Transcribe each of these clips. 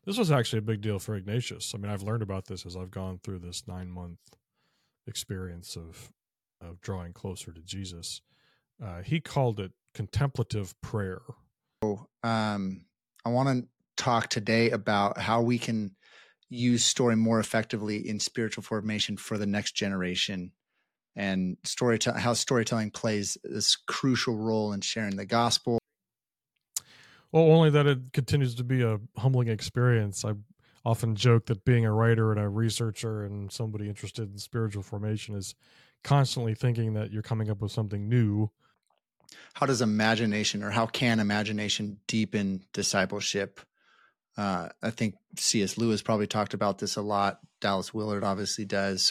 This was actually a big deal for Ignatius. I mean, I've learned about this as I've gone through this 9-month experience of drawing closer to Jesus. He called it contemplative prayer. I want to talk today about how we can use story more effectively in spiritual formation for the next generation, and how storytelling plays this crucial role in sharing the gospel. Well, only that it continues to be a humbling experience. I often joke that being a writer and a researcher and somebody interested in spiritual formation is constantly thinking that you're coming up with something new. How does imagination, or how can imagination deepen discipleship? I think C.S. Lewis probably talked about this a lot. Dallas Willard obviously does.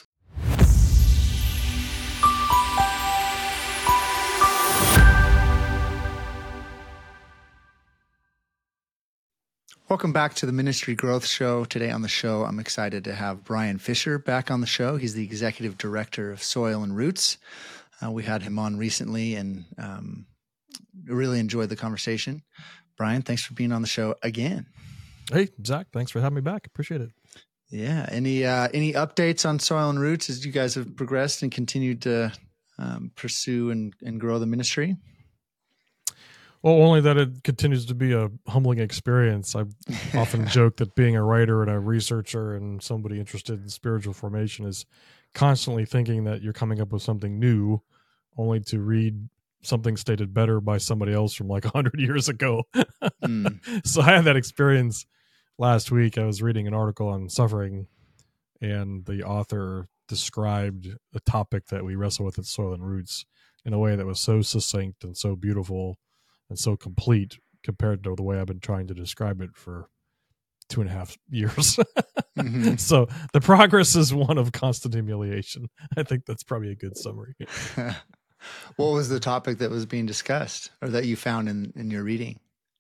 Welcome back to the Ministry Growth Show. Today on the show, I'm excited to have Brian Fisher back on the show. He's the Executive Director of Soil and Roots. We had him on recently and really enjoyed the conversation. Brian, thanks for being on the show again. Hey, Zach, thanks for having me back. Appreciate it. Yeah. Any updates on Soil and Roots as you guys have progressed and continued to pursue and grow the ministry? Well, only that it continues to be a humbling experience. I often joke that being a writer and a researcher and somebody interested in spiritual formation is constantly thinking that you're coming up with something new, only to read something stated better by somebody else from like 100 years ago. So I had that experience last week. I was reading an article on suffering, and the author described a topic that we wrestle with at Soil and Roots in a way that was so succinct and so beautiful and so complete compared to the way I've been trying to describe it for 2.5 years. So the progress is one of constant humiliation. I think that's probably a good summary. What was the topic that was being discussed or that you found in your reading?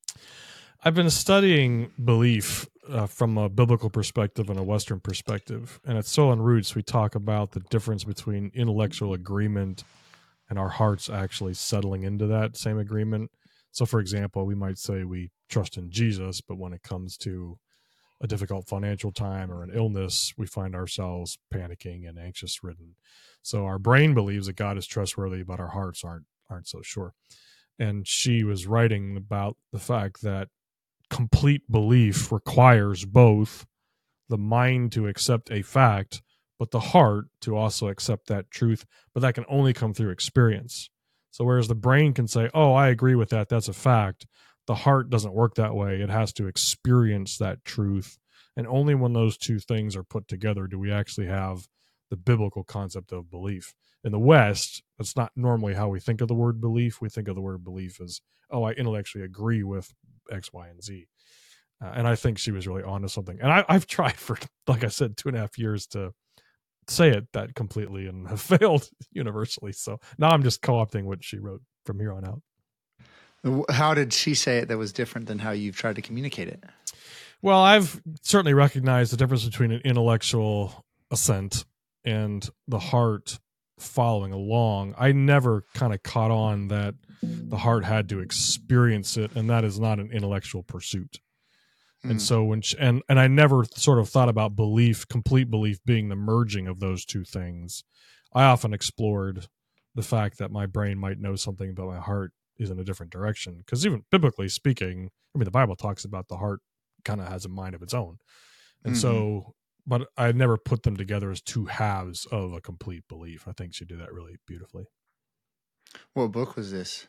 I've been studying belief from a biblical perspective and a Western perspective. And at Soil and Roots, we talk about the difference between intellectual agreement and our hearts actually settling into that same agreement. So, for example, we might say we trust in Jesus, but when it comes to a difficult financial time or an illness, we find ourselves panicking and anxious-ridden. So our brain believes that God is trustworthy, but our hearts aren't so sure. And she was writing about the fact that complete belief requires both the mind to accept a fact, but the heart to also accept that truth. But that can only come through experience. So whereas the brain can say, oh, I agree with that, that's a fact, the heart doesn't work that way. It has to experience that truth. And only when those two things are put together do we actually have the biblical concept of belief. In the West, that's not normally how we think of the word belief. We think of the word belief as, oh, I intellectually agree with X, Y, and Z. And I think she was really onto something. And I've tried for, like I said, 2.5 years to say it that completely and have failed universally. So now I'm just co-opting what she wrote from here on out. How did she say it that was different than how you've tried to communicate it? Well, I've certainly recognized the difference between an intellectual assent and the heart following along. I never kind of caught on that the heart had to experience it, and that is not an intellectual pursuit. And so and I never sort of thought about belief, complete belief, being the merging of those two things. I often explored the fact that my brain might know something, but my heart is in a different direction. Because even biblically speaking, I mean, the Bible talks about the heart kind of has a mind of its own. And so, but I never put them together as two halves of a complete belief. I think she did that really beautifully. What book was this?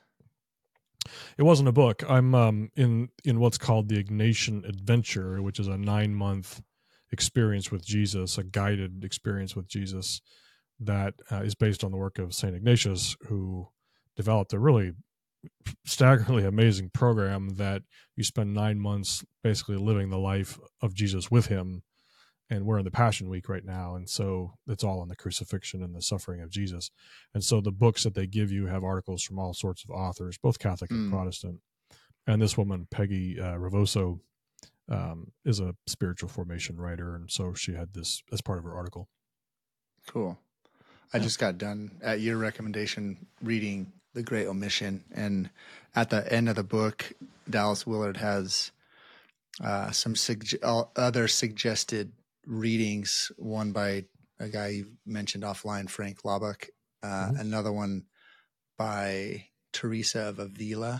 It wasn't a book. I'm in what's called the Ignatian Adventure, which is a 9-month experience with Jesus, a guided experience with Jesus that is based on the work of St. Ignatius, who developed a really staggeringly amazing program that you spend 9 months basically living the life of Jesus with him. And we're in the Passion Week right now, and so it's all on the crucifixion and the suffering of Jesus. And so the books that they give you have articles from all sorts of authors, both Catholic and Protestant. And this woman, Peggy Ravoso, is a spiritual formation writer, and so she had this as part of her article. Cool. I just got done, at your recommendation, reading The Great Omission, and at the end of the book, Dallas Willard has some other suggested readings. One by a guy you mentioned offline, Frank Laubach. Another one by Teresa of Avila,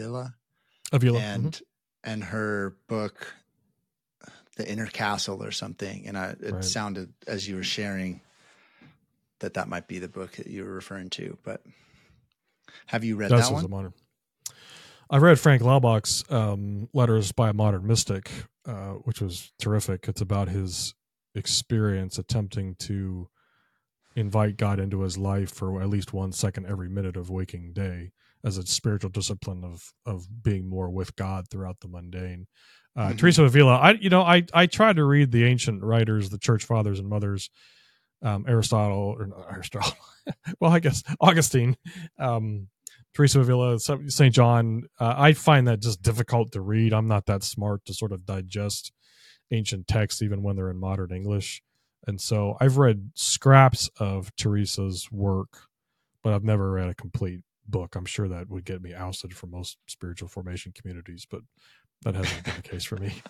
and her book, The Inner Castle, or something. And it sounded, as you were sharing, that might be the book that you were referring to. But have you read that one? I've read Frank Laubach's Letters by a Modern Mystic, which was terrific. It's about his experience attempting to invite God into his life for at least 1 second every minute of waking day as a spiritual discipline of being more with God throughout the mundane. Teresa of Avila, I tried to read the ancient writers, the church fathers and mothers, Aristotle, well, I guess Augustine, Teresa of Avila, St. John. I find that just difficult to read. I'm not that smart to sort of digest ancient texts, even when they're in modern English. And so I've read scraps of Teresa's work, but I've never read a complete book. I'm sure that would get me ousted from most spiritual formation communities, but that hasn't been the case for me.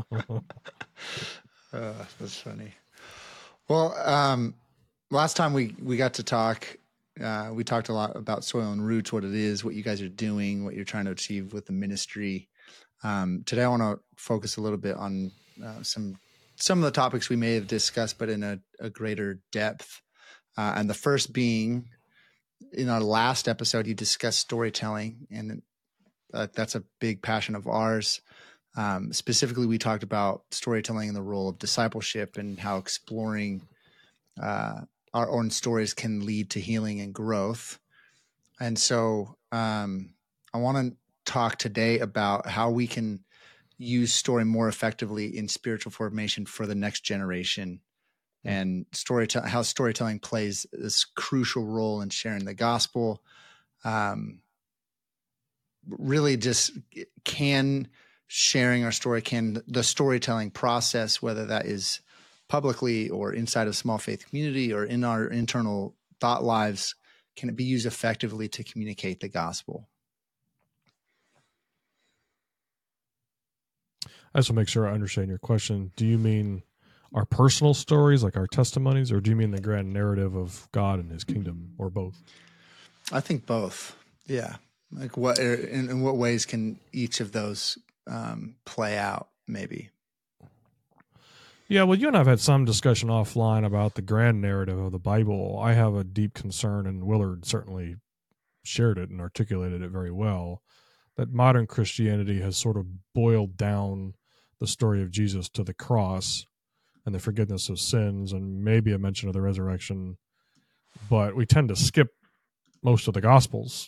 That's funny. Well, last time we got to talk, we talked a lot about Soil and Roots, what it is, what you guys are doing, what you're trying to achieve with the ministry. Today I want to focus a little bit on some of the topics we may have discussed, but in a greater depth. And the first being, in our last episode, you discussed storytelling, and that's a big passion of ours. Specifically, we talked about storytelling and the role of discipleship and how exploring our own stories can lead to healing and growth. And so I want to talk today about how we can use story more effectively in spiritual formation for the next generation, and how storytelling plays this crucial role in sharing the gospel. Really just sharing our story, the storytelling process, whether that is publicly or inside of small faith community or in our internal thought lives, can it be used effectively to communicate the gospel? I just want to make sure I understand your question. Do you mean our personal stories, like our testimonies, or do you mean the grand narrative of God and his kingdom, or both? I think both. Yeah. Like in what ways can each of those play out, maybe? Yeah, well, you and I have had some discussion offline about the grand narrative of the Bible. I have a deep concern, and Willard certainly shared it and articulated it very well, that modern Christianity has sort of boiled down the story of Jesus to the cross and the forgiveness of sins and maybe a mention of the resurrection, but we tend to skip most of the Gospels.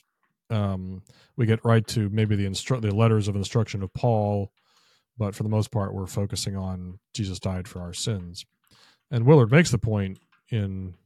We get right to maybe the letters of instruction of Paul, but for the most part, we're focusing on Jesus died for our sins. And Willard makes the point in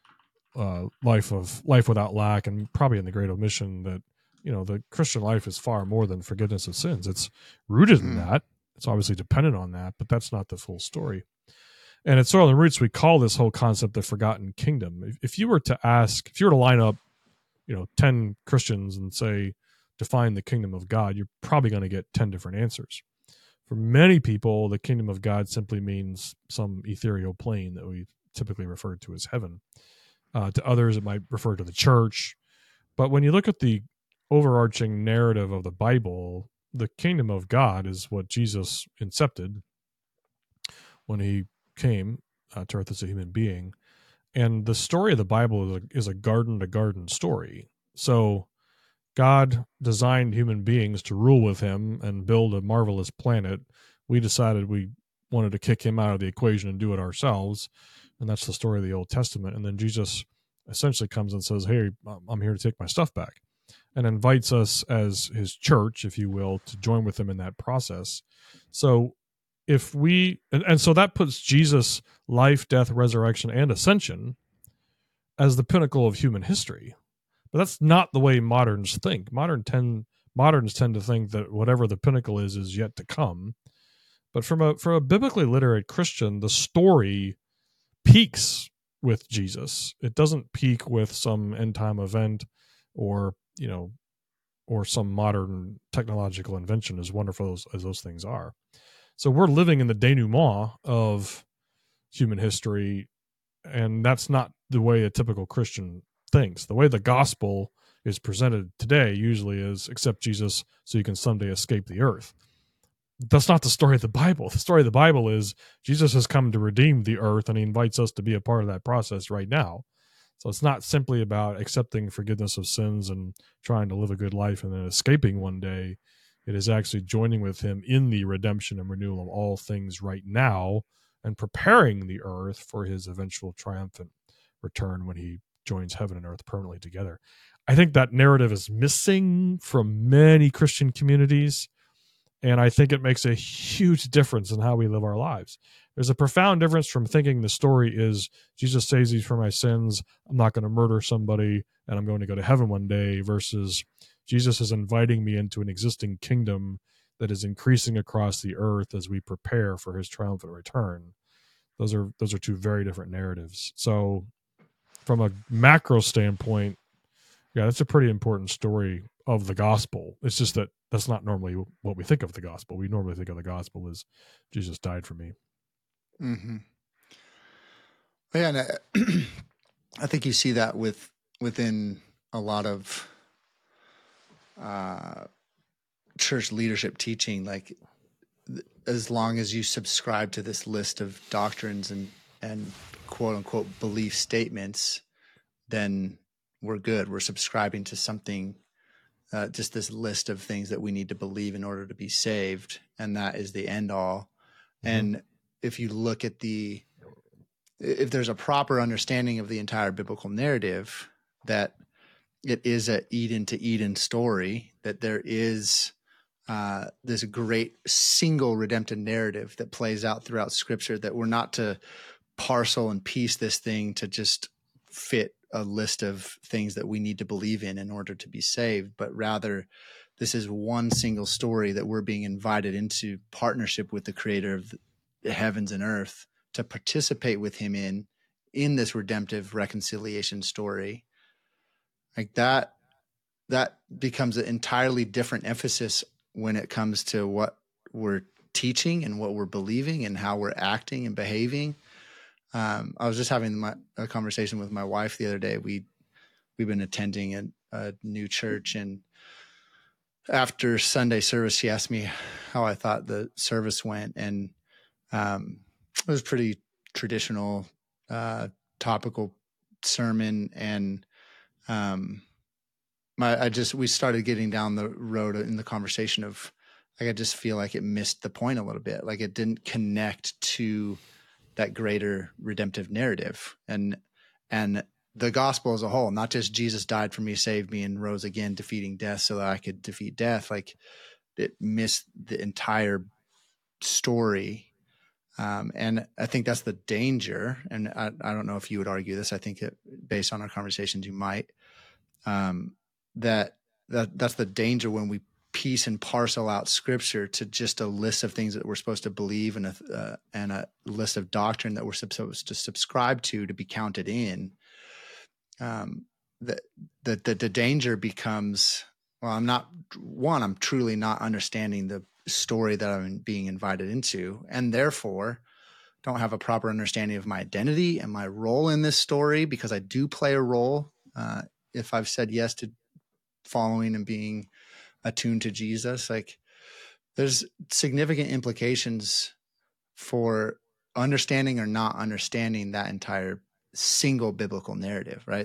Life Without Lack, and probably in The Great Omission, that the Christian life is far more than forgiveness of sins. It's rooted in that. It's obviously dependent on that, but that's not the full story. And at Soil and Roots, we call this whole concept the forgotten kingdom. If you were to line up, 10 Christians and say, define the kingdom of God, you're probably going to get 10 different answers. For many people, the kingdom of God simply means some ethereal plane that we typically refer to as heaven. To others, it might refer to the church. But when you look at the overarching narrative of the Bible, the kingdom of God is what Jesus incepted when he came to earth as a human being. And the story of the Bible is a garden-to-garden story. So God designed human beings to rule with him and build a marvelous planet. We decided we wanted to kick him out of the equation and do it ourselves. And that's the story of the Old Testament. And then Jesus essentially comes and says, hey, I'm here to take my stuff back, and invites us as his church, if you will, to join with him in that process. So if we, and so that puts Jesus' life, death, resurrection, and ascension as the pinnacle of human history. But that's not the way moderns think. Moderns tend to think that whatever the pinnacle is yet to come. But from a biblically literate Christian, the story peaks with Jesus. It doesn't peak with some end time event or some modern technological invention, as wonderful as those things are. So we're living in the denouement of human history, and that's not the way a typical Christian thinks. The way the gospel is presented today usually is accept Jesus so you can someday escape the earth. That's not the story of the Bible. The story of the Bible is Jesus has come to redeem the earth, and he invites us to be a part of that process right now. So it's not simply about accepting forgiveness of sins and trying to live a good life and then escaping one day. It is actually joining with him in the redemption and renewal of all things right now and preparing the earth for his eventual triumphant return when he joins heaven and earth permanently together. I think that narrative is missing from many Christian communities, and I think it makes a huge difference in how we live our lives. There's a profound difference from thinking the story is Jesus saves me for my sins, I'm not going to murder somebody, and I'm going to go to heaven one day, versus Jesus is inviting me into an existing kingdom that is increasing across the earth as we prepare for his triumphant return. Those are two very different narratives. So from a macro standpoint, yeah, that's a pretty important story of the gospel. It's just that that's not normally what we think of the gospel. We normally think of the gospel as Jesus died for me. Mm-hmm. Yeah, and I think you see that within a lot of church leadership teaching. Like, as long as you subscribe to this list of doctrines and quote unquote belief statements, then we're good. We're subscribing to something, just this list of things that we need to believe in order to be saved, and that is the end all. Mm-hmm. And if you look at if there's a proper understanding of the entire biblical narrative, that it is a Eden to Eden story, that there is this great single redemptive narrative that plays out throughout Scripture, that we're not to parcel and piece this thing to just fit a list of things that we need to believe in order to be saved, but rather this is one single story that we're being invited into partnership with the creator of the heavens and earth to participate with him in this redemptive reconciliation story. Like that becomes an entirely different emphasis when it comes to what we're teaching and what we're believing and how we're acting and behaving. I was just having a conversation with my wife the other day. We've been attending a new church, and after Sunday service, she asked me how I thought the service went, and it was pretty traditional, topical sermon, and we started getting down the road in the conversation of, like, I just feel like it missed the point a little bit, like it didn't connect to that greater redemptive narrative and the gospel as a whole, not just Jesus died for me, saved me, and rose again, defeating death so that I could defeat death. Like, it missed the entire story. And I think that's the danger. And I don't know if you would argue this. I think that based on our conversations, you might, that's the danger when we piece and parcel out Scripture to just a list of things that we're supposed to believe and a list of doctrine that we're supposed to subscribe to be counted in. The danger becomes, well, I'm truly not understanding the story that I'm being invited into, and therefore don't have a proper understanding of my identity and my role in this story, because I do play a role. If I've said yes to following and being attuned to Jesus, like, there's significant implications for understanding or not understanding that entire single biblical narrative, right?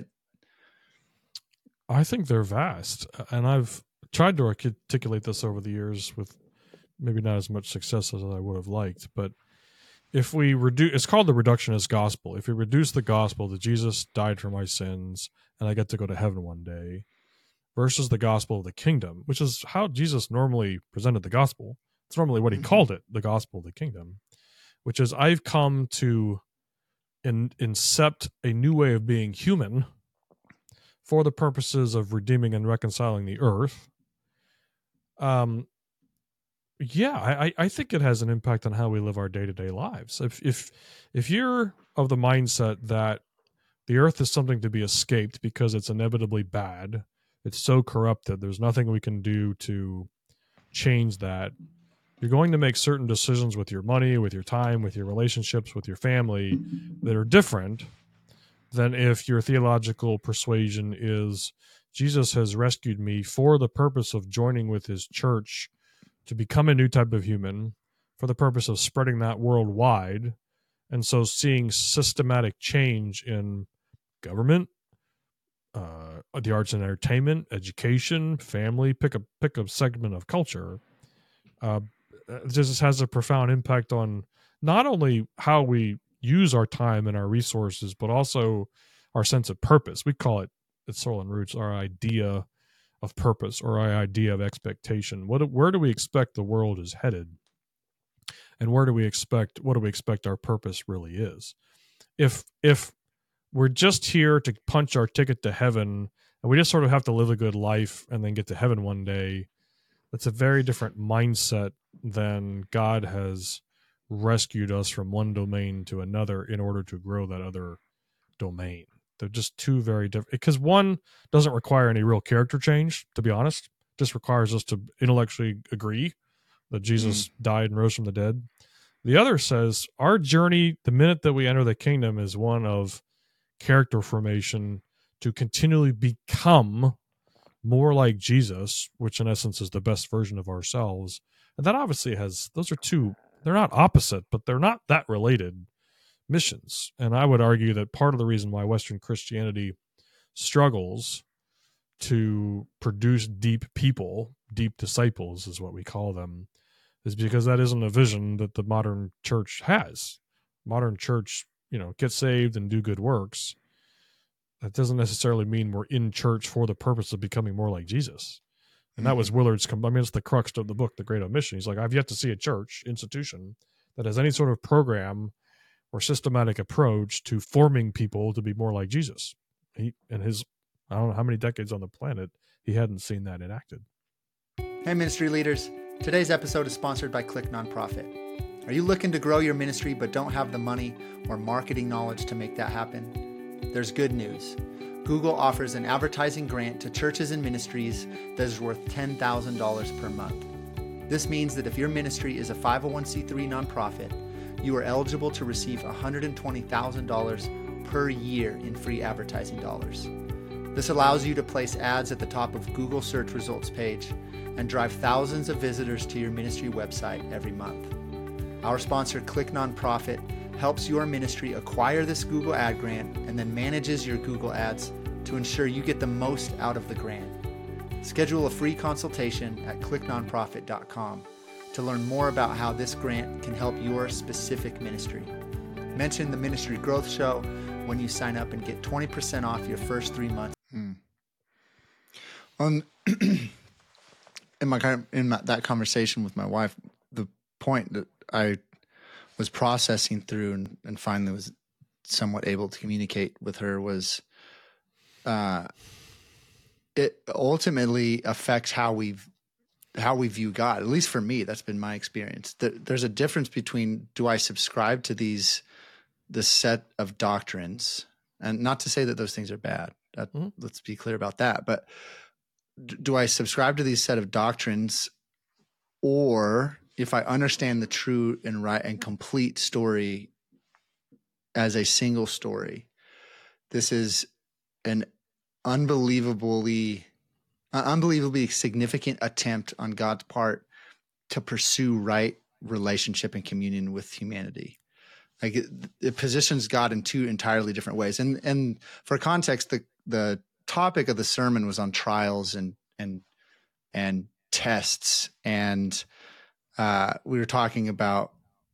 I think they're vast, and I've tried to articulate this over the years with maybe not as much success as I would have liked, but if we reduce, it's called the reductionist gospel. If we reduce the gospel that Jesus died for my sins and I get to go to heaven one day, versus the gospel of the kingdom, which is how Jesus normally presented the gospel. It's normally what he called it, the gospel of the kingdom, which is, I've come to incept a new way of being human for the purposes of redeeming and reconciling the earth. I think it has an impact on how we live our day-to-day lives. If you're of the mindset that the earth is something to be escaped because it's inevitably bad, it's so corrupted, there's nothing we can do to change that, You're going to make certain decisions with your money, with your time, with your relationships, with your family that are different than if your theological persuasion is Jesus has rescued me for the purpose of joining with his church to become a new type of human, for the purpose of spreading that worldwide. And so seeing systematic change in government, the arts and entertainment, education, family, pick a segment of culture. This has a profound impact on not only how we use our time and our resources, but also our sense of purpose. We call it at Soil and Roots our idea of purpose or our idea of expectation. Where do we expect the world is headed, and what do we expect our purpose really is? If we're just here to punch our ticket to heaven and we just sort of have to live a good life and then get to heaven one day, that's a very different mindset than God has rescued us from one domain to another in order to grow that other domain. They're just two very different, because one doesn't require any real character change, to be honest. Just requires us to intellectually agree that Jesus died and rose from the dead. The other says our journey, the minute that we enter the kingdom, is one of character formation to continually become more like Jesus, which in essence is the best version of ourselves. And that obviously has, those are two, they're not opposite, but they're not that related missions. And I would argue that part of the reason why Western Christianity struggles to produce deep people, deep disciples is what we call them, is because that isn't a vision that the modern church has. Modern church, get saved and do good works. That doesn't necessarily mean we're in church for the purpose of becoming more like Jesus. And that was Willard's, it's the crux of the book, The Great Omission. He's like, I've yet to see a church institution that has any sort of program or systematic approach to forming people to be more like Jesus. He and his, I don't know how many decades on the planet, he hadn't seen that enacted. Hey, ministry leaders. Today's episode is sponsored by Click Nonprofit. Are you looking to grow your ministry but don't have the money or marketing knowledge to make that happen? There's good news. Google offers an advertising grant to churches and ministries that is worth $10,000 per month. This means that if your ministry is a 501c3 nonprofit, you are eligible to receive $120,000 per year in free advertising dollars. This allows you to place ads at the top of Google search results page and drive thousands of visitors to your ministry website every month. Our sponsor, Click Nonprofit, helps your ministry acquire this Google ad grant and then manages your Google ads to ensure you get the most out of the grant. Schedule a free consultation at clicknonprofit.com to learn more about how this grant can help your specific ministry. Mention the Ministry Growth Show when you sign up and get 20% off your first 3 months. In that conversation with my wife, the point that I was processing through and finally was somewhat able to communicate with her was it ultimately affects how we view God. At least for me, that's been my experience. There's a difference between, do I subscribe to this set of doctrines, and not to say that those things are bad. Let's be clear about that. But do I subscribe to these set of doctrines, or if I understand the true and right and complete story as a single story, this is an unbelievably significant attempt on God's part to pursue right relationship and communion with humanity. Like it positions God in two entirely different ways. And for context, the topic of the sermon was on trials and tests, and we were talking about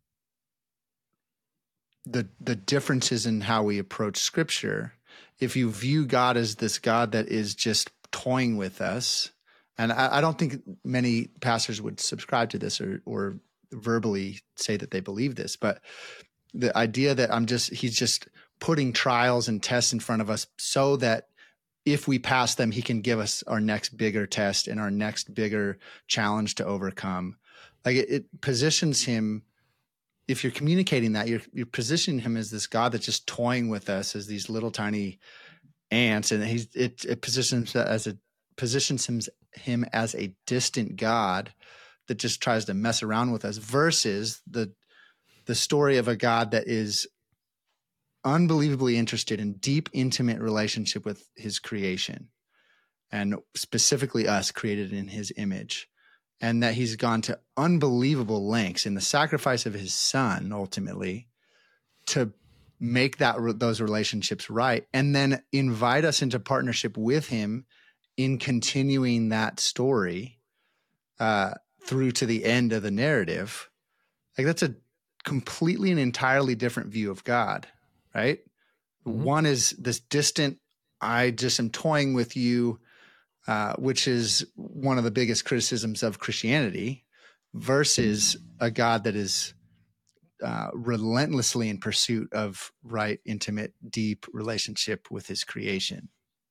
the differences in how we approach Scripture. If you view God as this God that is just toying with us, and I don't think many pastors would subscribe to this or verbally say that they believe this, but the idea that he's just putting trials and tests in front of us so that if we pass them, he can give us our next bigger test and our next bigger challenge to overcome. Like it positions him, if you're communicating that, you're positioning him as this God that's just toying with us as these little tiny ants, and it positions him as a distant God that just tries to mess around with us, versus the story of a God that is unbelievably interested in deep, intimate relationship with his creation, and specifically us, created in his image, and that he's gone to unbelievable lengths in the sacrifice of his son, ultimately, to make those relationships right, and then invite us into partnership with him in continuing that story through to the end of the narrative. Like, that's a completely and entirely different view of God, right? Mm-hmm. One is this distant, I just am toying with you, which is one of the biggest criticisms of Christianity, versus a God that is relentlessly in pursuit of right, intimate, deep relationship with his creation.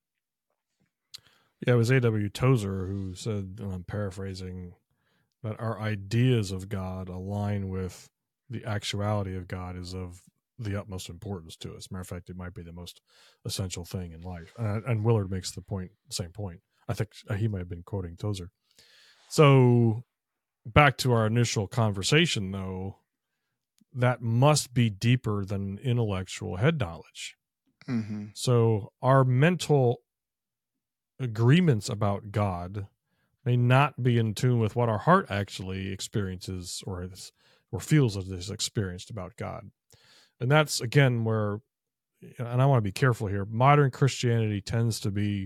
Yeah, it was A.W. Tozer who said, and I'm paraphrasing, that our ideas of God align with the actuality of God is of the utmost importance to us. Matter of fact, it might be the most essential thing in life. And Willard makes the same point. I think he might have been quoting Tozer. So back to our initial conversation, though, that must be deeper than intellectual head knowledge. Mm-hmm. So our mental agreements about God may not be in tune with what our heart actually experiences or feels as is experienced about God. And that's, again, where, and I want to be careful here, modern Christianity tends to be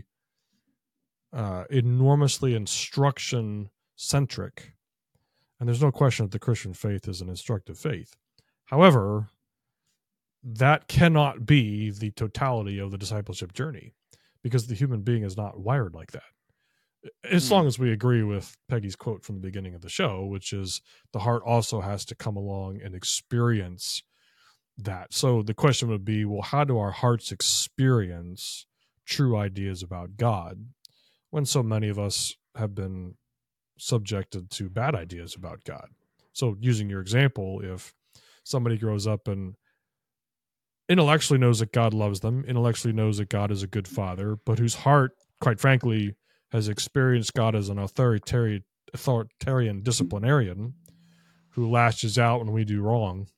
enormously instruction-centric. And there's no question that the Christian faith is an instructive faith. However, that cannot be the totality of the discipleship journey, because the human being is not wired like that. As long as we agree with Peggy's quote from the beginning of the show, which is the heart also has to come along and experience that. So the question would be, well, how do our hearts experience true ideas about God when so many of us have been subjected to bad ideas about God? So using your example, if somebody grows up and intellectually knows that God loves them, intellectually knows that God is a good father, but whose heart, quite frankly, has experienced God as an authoritarian disciplinarian who lashes out when we do wrong,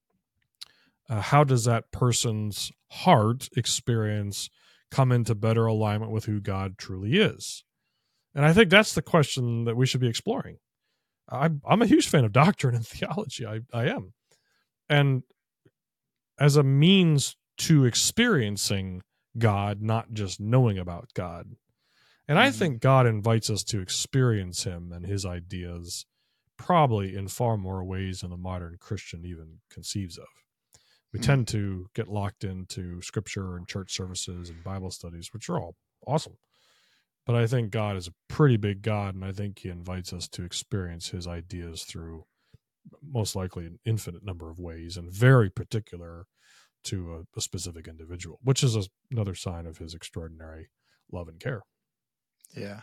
how does that person's heart experience come into better alignment with who God truly is? And I think that's the question that we should be exploring. I'm a huge fan of doctrine and theology. I am. And as a means to experiencing God, not just knowing about God. And I think God invites us to experience him and his ideas probably in far more ways than the modern Christian even conceives of. We tend to get locked into scripture and church services and Bible studies, which are all awesome. But I think God is a pretty big God, and I think he invites us to experience his ideas through most likely an infinite number of ways, and very particular to a specific individual, which is another sign of his extraordinary love and care. Yeah.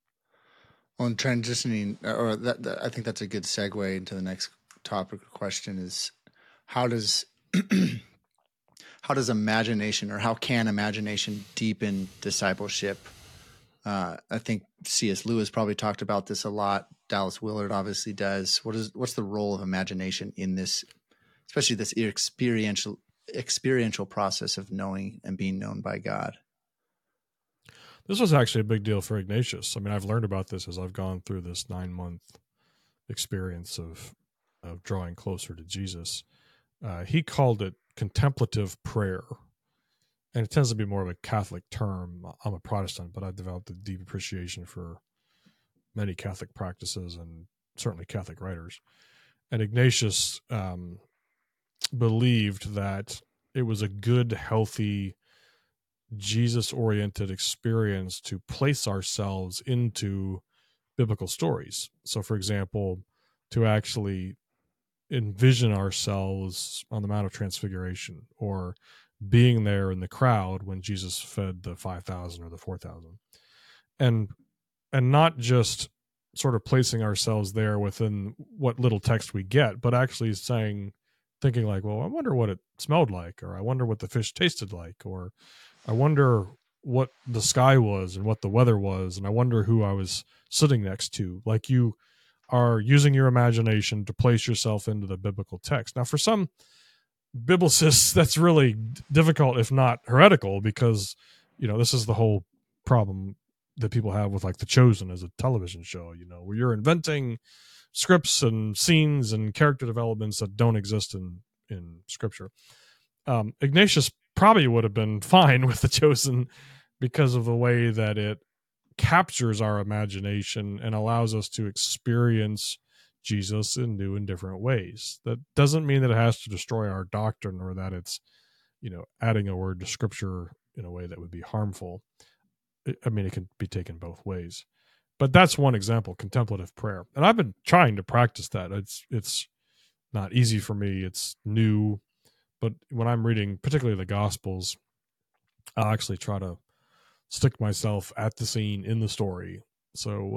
On transitioning, or I think that's a good segue into the next topic or question is, how does imagination, or how can imagination deepen discipleship? I think C.S. Lewis probably talked about this a lot. Dallas Willard obviously does. What's the role of imagination in this, especially this experiential process of knowing and being known by God? This was actually a big deal for Ignatius. I mean, I've learned about this as I've gone through this 9-month experience of drawing closer to Jesus. He called it contemplative prayer. And it tends to be more of a Catholic term. I'm a Protestant, but I've developed a deep appreciation for many Catholic practices and certainly Catholic writers. And Ignatius believed that it was a good, healthy, Jesus-oriented experience to place ourselves into biblical stories. So, for example, to actually envision ourselves on the Mount of Transfiguration, or being there in the crowd when Jesus fed the 5,000 or the 4,000, and not just sort of placing ourselves there within what little text we get, but actually thinking like, well, I wonder what it smelled like, or I wonder what the fish tasted like, or I wonder what the sky was and what the weather was, and I wonder who I was sitting next to. Like, are using your imagination to place yourself into the biblical text. Now, for some biblicists, that's really difficult, if not heretical, because, this is the whole problem that people have with like The Chosen as a television show, where you're inventing scripts and scenes and character developments that don't exist in scripture. Ignatius probably would have been fine with The Chosen because of the way that it captures our imagination and allows us to experience Jesus in new and different ways. That doesn't mean that it has to destroy our doctrine or that it's, adding a word to scripture in a way that would be harmful. I mean, it can be taken both ways. But that's one example, contemplative prayer. And I've been trying to practice that. It's not easy for me. It's new. But when I'm reading, particularly the Gospels, I'll actually try to stick myself at the scene in the story. So,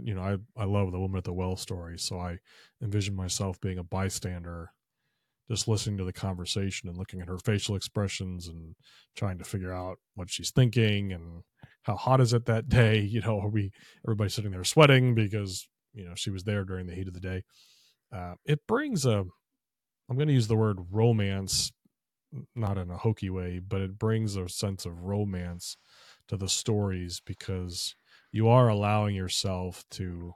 I love the woman at the well story. So I envision myself being a bystander, just listening to the conversation and looking at her facial expressions and trying to figure out what she's thinking and how hot is it that day. Everybody sitting there sweating because, she was there during the heat of the day. It brings I'm going to use the word romance, not in a hokey way, but it brings a sense of romance to the stories because you are allowing yourself to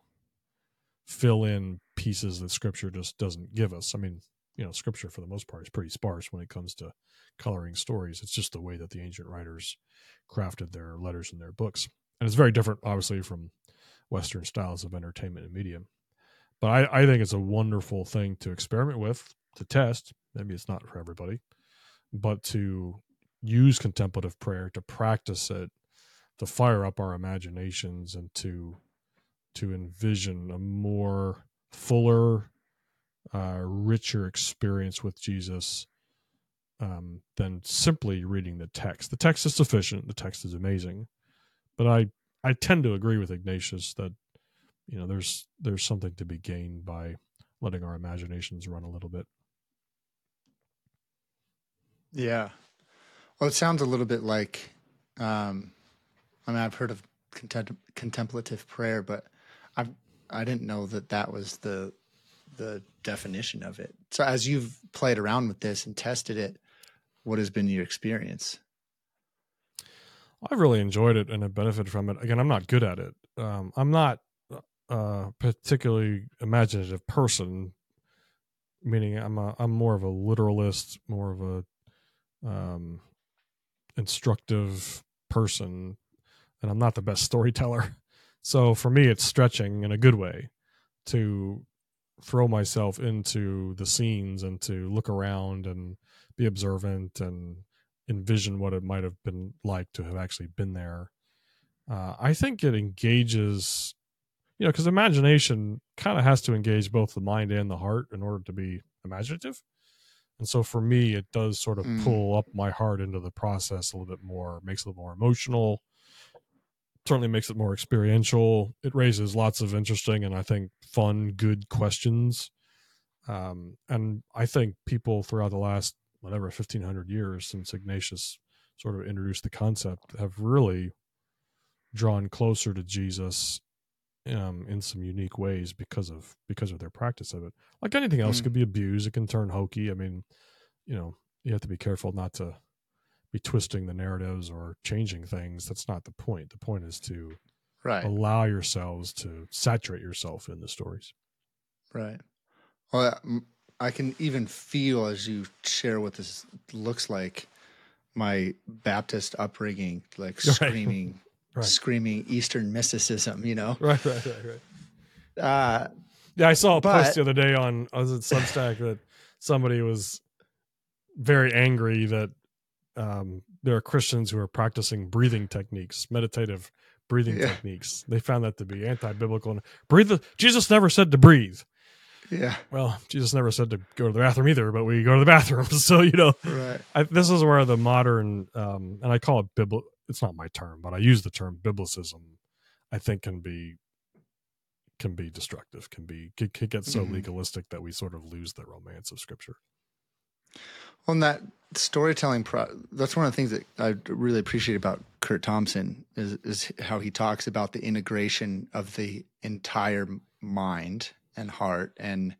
fill in pieces that scripture just doesn't give us. I mean, scripture for the most part is pretty sparse when it comes to coloring stories. It's just the way that the ancient writers crafted their letters and their books. And it's very different, obviously, from Western styles of entertainment and media. But I think it's a wonderful thing to experiment with, to test. Maybe it's not for everybody, but to use contemplative prayer, to practice it, to fire up our imaginations and to envision a more fuller, richer experience with Jesus than simply reading the text. The text is sufficient. The text is amazing. But I tend to agree with Ignatius that, there's something to be gained by letting our imaginations run a little bit. Yeah. Well, it sounds a little bit like, I've heard of contemplative prayer, but I didn't know that was the definition of it. So as you've played around with this and tested it, what has been your experience? I've really enjoyed it and have benefited from it. Again, I'm not good at it. I'm not a particularly imaginative person, meaning I'm more of a literalist, more of a instructive person, and I'm not the best storyteller. So for me, it's stretching in a good way to throw myself into the scenes and to look around and be observant and envision what it might have been like to have actually been there. I think it engages, because imagination kind of has to engage both the mind and the heart in order to be imaginative. And so for me, it does sort of pull up my heart into the process a little bit more, makes it a little more emotional, certainly makes it more experiential. It raises lots of interesting and I think fun, good questions. And I think people throughout the last, 1,500 years since Ignatius sort of introduced the concept have really drawn closer to Jesus in some unique ways because of their practice of it. Like anything else, it could be abused. It can turn hokey. I mean, you have to be careful not to be twisting the narratives or changing things. That's not the point. The point is to allow yourselves to saturate yourself in the stories. Right. Well, I can even feel as you share what this looks like, my Baptist upbringing, like screaming Eastern mysticism, Right. Yeah, I saw a post the other day I was at Substack that somebody was very angry that there are Christians who are practicing breathing techniques, meditative breathing techniques. They found that to be anti-biblical. Jesus never said to breathe. Yeah. Well, Jesus never said to go to the bathroom either, but we go to the bathroom. So, this is where the modern, and I call it it's not my term, but I use the term biblicism, I think can be destructive, can get so legalistic that we sort of lose the romance of scripture. Well, and that storytelling, that's one of the things that I really appreciate about Kurt Thompson is how he talks about the integration of the entire mind and heart and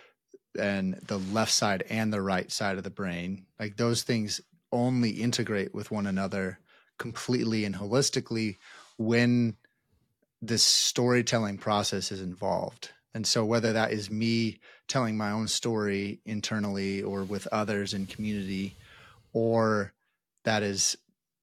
the left side and the right side of the brain, like those things only integrate with one another completely and holistically when this storytelling process is involved. And so whether that is me telling my own story internally or with others in community, or that is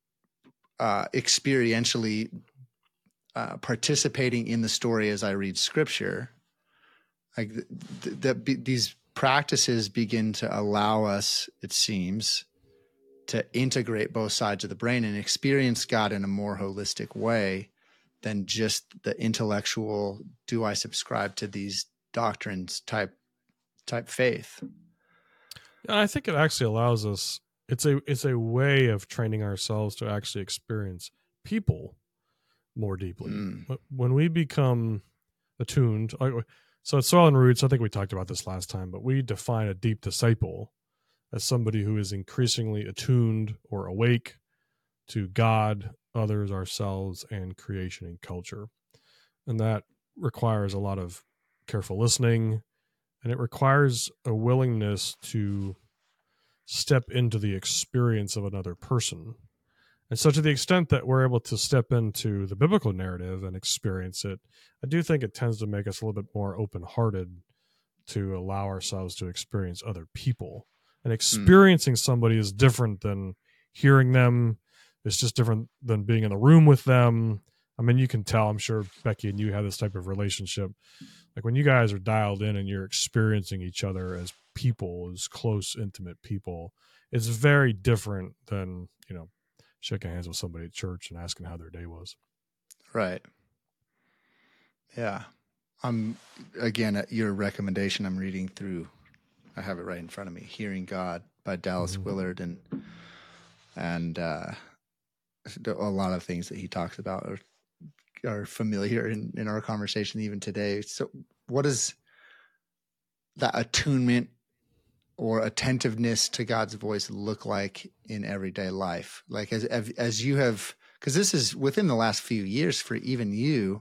experientially participating in the story as I read scripture, like these practices begin to allow us, it seems, to integrate both sides of the brain and experience God in a more holistic way than just the intellectual, do I subscribe to these doctrines type faith. And I think it actually allows us, it's a way of training ourselves to actually experience people more deeply. When we become attuned, so at Soil and Roots, I think we talked about this last time, but we define a deep disciple as somebody who is increasingly attuned or awake to God, others, ourselves, and creation and culture. And that requires a lot of careful listening, and it requires a willingness to step into the experience of another person. And so to the extent that we're able to step into the biblical narrative and experience it, I do think it tends to make us a little bit more open-hearted to allow ourselves to experience other people. And experiencing somebody is different than hearing them. It's just different than being in the room with them. I mean, you can tell, I'm sure Becky and you have this type of relationship. Like when you guys are dialed in and you're experiencing each other as people, as close, intimate people, it's very different than, shaking hands with somebody at church and asking how their day was. Right. Yeah. Again, at your recommendation, I'm reading through, I have it right in front of me, Hearing God by Dallas Willard. And a lot of things that he talks about are familiar in our conversation even today. So what is that attunement or attentiveness to God's voice look like in everyday life? Like as you have, because this is within the last few years for even you,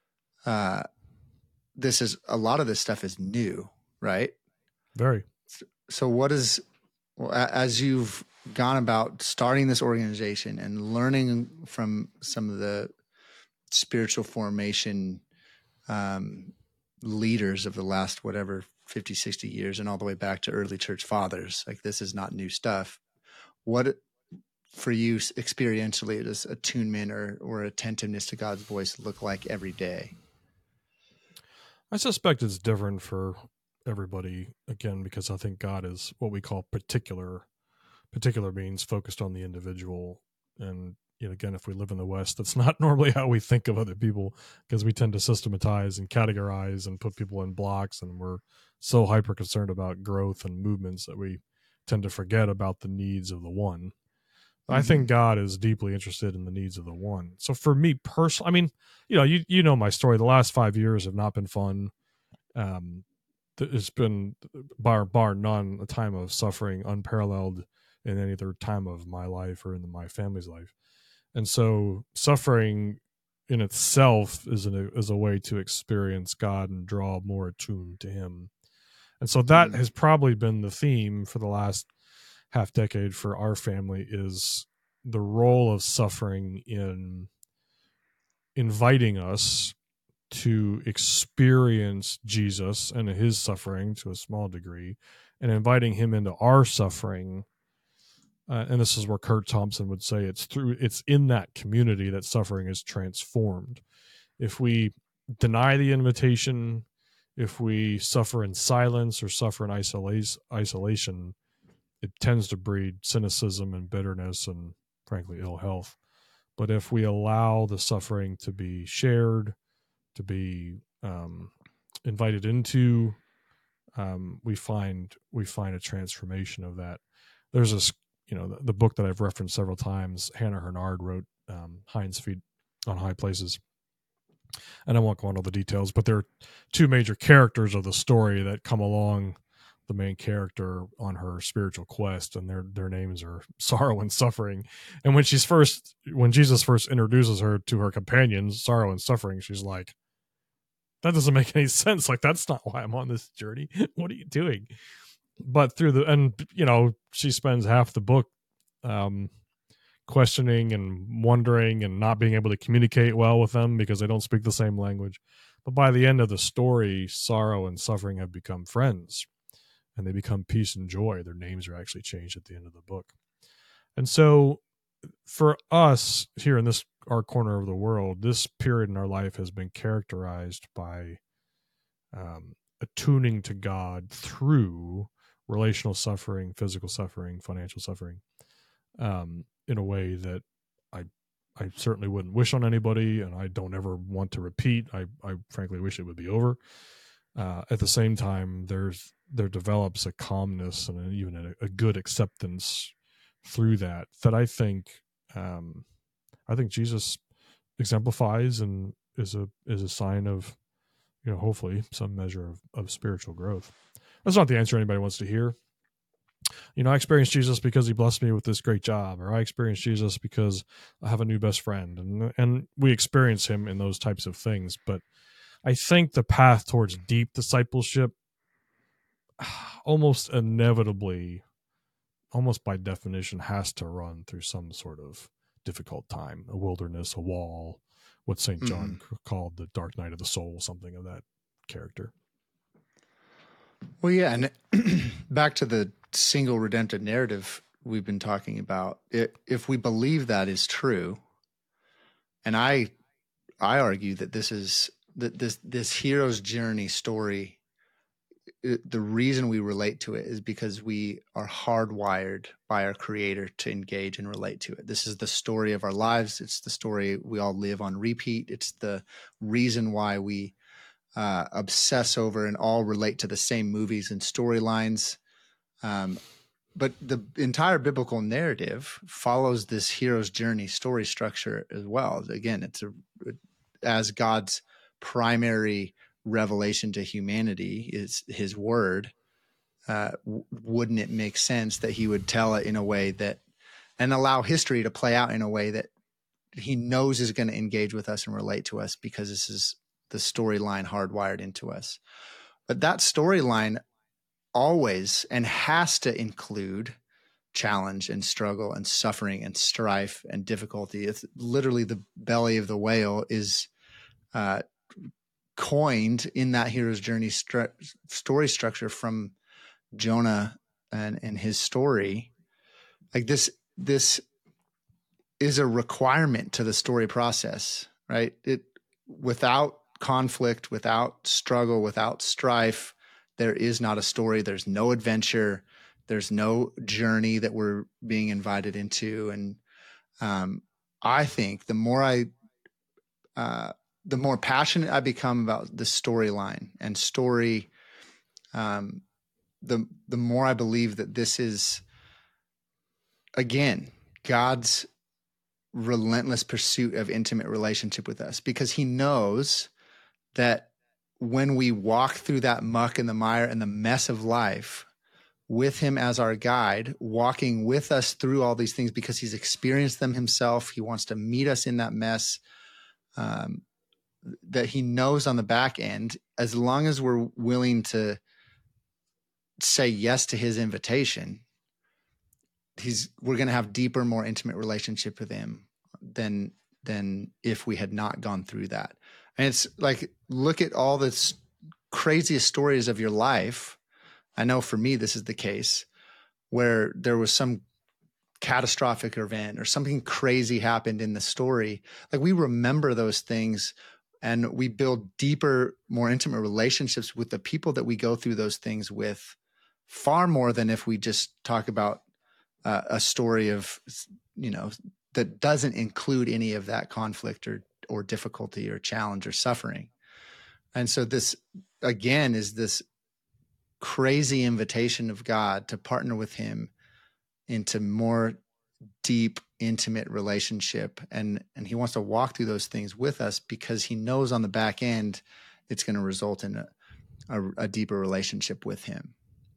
this is, a lot of this stuff is new, right? Very. So what is, as you've gone about starting this organization and learning from some of the spiritual formation leaders of the last, 50, 60 years and all the way back to early church fathers, like this is not new stuff. What for you experientially does attunement or attentiveness to God's voice look like every day? I suspect it's different for everybody, again, because I think God is what we call particular means focused on the individual. And again, if we live in the West, that's not normally how we think of other people, because we tend to systematize and categorize and put people in blocks, and we're so hyper concerned about growth and movements that we tend to forget about the needs of the one. I think God is deeply interested in the needs of the one. So for me personally, I mean, you know my story. The last 5 years have not been fun. It's been bar none a time of suffering unparalleled in any other time of my life or in my family's life. And so suffering in itself is a way to experience God and draw more attuned to him. And so that has probably been the theme for the last half decade for our family, is the role of suffering in inviting us to experience Jesus and his suffering to a small degree, and inviting him into our suffering. And this is where Kurt Thompson would say it's in that community that suffering is transformed. If we deny the invitation, if we suffer in silence or suffer in isolation, it tends to breed cynicism and bitterness and, frankly, ill health. But if we allow the suffering to be shared, to be invited into, we find a transformation of that. There's this, the book that I've referenced several times, Hannah Hurnard wrote, Hind's Feet on High Places. And I won't go into all the details, but there are two major characters of the story that come along the main character on her spiritual quest, and their names are Sorrow and Suffering. And when Jesus first introduces her to her companions, Sorrow and Suffering, she's like, that doesn't make any sense. Like, that's not why I'm on this journey. What are you doing? But and she spends half the book questioning and wondering and not being able to communicate well with them because they don't speak the same language. But by the end of the story, sorrow and suffering have become friends, and they become peace and joy. Their names are actually changed at the end of the book. And so for us here in this, our corner of the world, this period in our life has been characterized by attuning to God through relational suffering, physical suffering, financial suffering, in a way that I certainly wouldn't wish on anybody, and I don't ever want to repeat. I frankly wish it would be over. At the same time, there develops a calmness and even a good acceptance through that I think Jesus exemplifies and is a sign of, hopefully some measure of spiritual growth. That's not the answer anybody wants to hear. I experienced Jesus because he blessed me with this great job, or I experienced Jesus because I have a new best friend, and we experience him in those types of things. But I think the path towards deep discipleship almost inevitably, almost by definition, has to run through some sort of difficult time, a wilderness, a wall, what St. John called the dark night of the soul, something of that character. Well, yeah, and back to the single redemptive narrative we've been talking about. If we believe that is true, and I argue that this hero's journey story, the reason we relate to it is because we are hardwired by our Creator to engage and relate to it. This is the story of our lives. It's the story we all live on repeat. It's the reason why we obsess over and all relate to the same movies and storylines. But the entire biblical narrative follows this hero's journey story structure as well. Again, it's as God's primary revelation to humanity is his word. Wouldn't it make sense that he would tell it in a way that, and allow history to play out in a way that he knows is going to engage with us and relate to us, because this is the storyline hardwired into us. But that storyline always and has to include challenge and struggle and suffering and strife and difficulty. It's literally the belly of the whale is coined in that hero's journey story structure from Jonah and his story. Like this is a requirement to the story process, right? Without conflict, without struggle, without strife, there is not a story. There's no adventure. There's no journey that we're being invited into. And I think the more passionate I become about the storyline and story, the more I believe that this is, again, God's relentless pursuit of intimate relationship with us, because he knows that when we walk through that muck and the mire and the mess of life with him as our guide, walking with us through all these things because he's experienced them himself, he wants to meet us in that mess, that he knows on the back end, as long as we're willing to say yes to his invitation, we're going to have deeper, more intimate relationship with him than if we had not gone through that. And it's like, look at all the craziest stories of your life. I know for me, this is the case, where there was some catastrophic event or something crazy happened in the story. Like, we remember those things and we build deeper, more intimate relationships with the people that we go through those things with, far more than if we just talk about a story of, that doesn't include any of that conflict or difficulty or challenge or suffering. And so this, again, is this crazy invitation of God to partner with him into more deep, intimate relationship. And he wants to walk through those things with us because he knows on the back end it's going to result in a deeper relationship with him.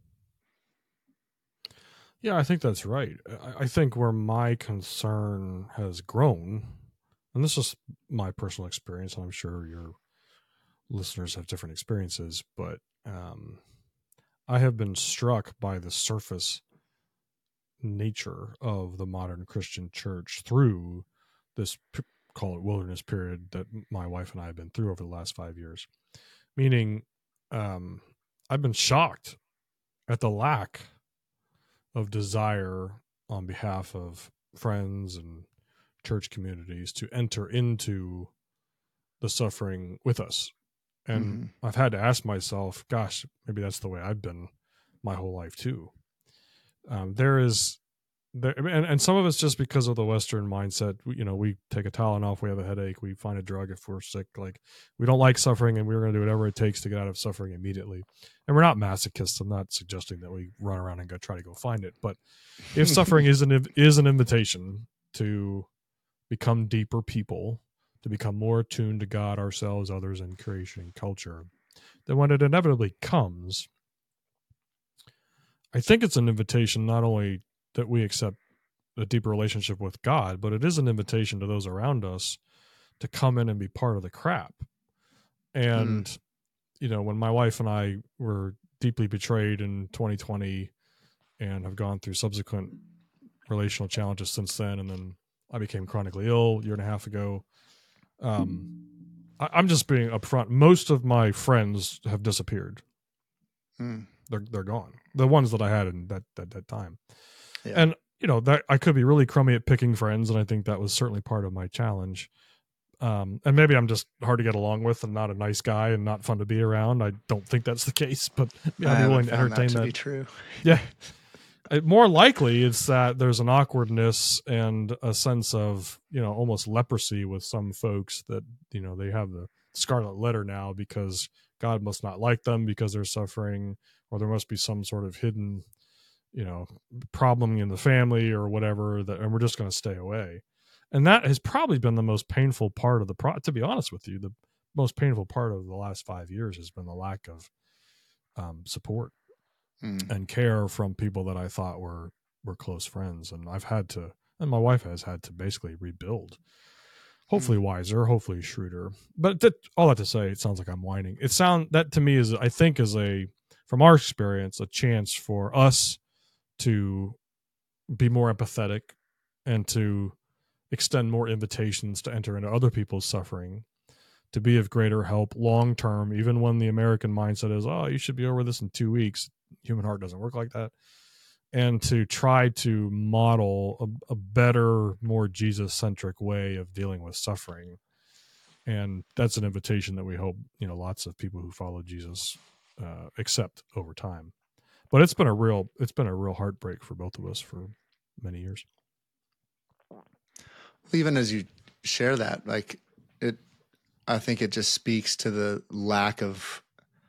Yeah, I think that's right. I think where my concern has grown, and this is my personal experience, and I'm sure your listeners have different experiences, but I have been struck by the surface nature of the modern Christian church through this, call it wilderness period, that my wife and I have been through over the last 5 years. Meaning, I've been shocked at the lack of desire on behalf of friends and church communities to enter into the suffering with us. And I've had to ask myself, gosh, maybe that's the way I've been my whole life too. And some of it's just because of the Western mindset. We take a Tylenol if we have a headache. We find a drug if we're sick. Like, we don't like suffering, and we're going to do whatever it takes to get out of suffering immediately. And we're not masochists. I'm not suggesting that we run around and try to go find it. But if suffering is an invitation to become deeper people, to become more attuned to God, ourselves, others, and creation and culture, then when it inevitably comes, I think it's an invitation not only that we accept a deeper relationship with God, but it is an invitation to those around us to come in and be part of the crap. And, when my wife and I were deeply betrayed in 2020 and have gone through subsequent relational challenges since then, and then I became chronically ill a year and a half ago. I'm just being upfront. Most of my friends have disappeared. They're gone. The ones that I had in that time. Yeah. And, that I could be really crummy at picking friends. And I think that was certainly part of my challenge. And maybe I'm just hard to get along with and not a nice guy and not fun to be around. I don't think that's the case, but I'd be willing to entertain that. To be true. Yeah. More likely it's that there's an awkwardness and a sense of, almost leprosy with some folks that, they have the scarlet letter now because God must not like them because they're suffering, or there must be some sort of hidden, problem in the family or whatever, and we're just going to stay away. And that has probably been the most painful part of to be honest with you, the most painful part of the last 5 years has been the lack of support and care from people that I thought were close friends. And my wife has had to basically rebuild, hopefully wiser, hopefully shrewder. But all that to say, it sounds like I'm whining. That to me is, I think, from our experience, a chance for us to be more empathetic and to extend more invitations to enter into other people's suffering, to be of greater help long term, even when the American mindset is, oh, you should be over this in 2 weeks. Human heart doesn't work like that. And to try to model a better, more Jesus-centric way of dealing with suffering. And that's an invitation that we hope, lots of people who follow Jesus accept over time. But it's been a real heartbreak for both of us for many years. Even as you share that, I think it just speaks to the lack of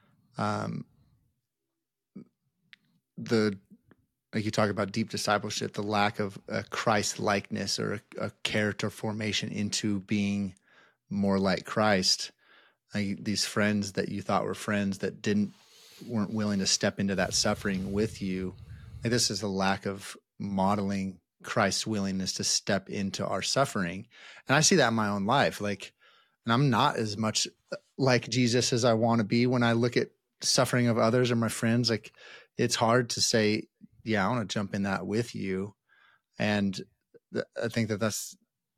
like you talk about deep discipleship, the lack of a Christ likeness or a character formation into being more like Christ. These friends that you thought were friends that weren't willing to step into that suffering with you. This is a lack of modeling Christ's willingness to step into our suffering. And I see that in my own life. And I'm not as much like Jesus as I want to be when I look at suffering of others or my friends. It's hard to say, yeah, I want to jump in that with you. And I think that's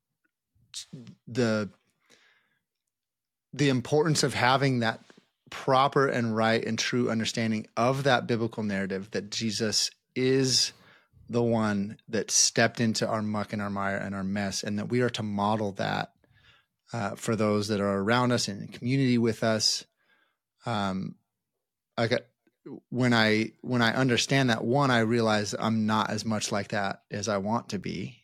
the importance of having that proper and right and true understanding of that biblical narrative, that Jesus is the one that stepped into our muck and our mire and our mess, and that we are to model that for those that are around us and in community with us. When I understand that, one, I realize I'm not as much like that as I want to be.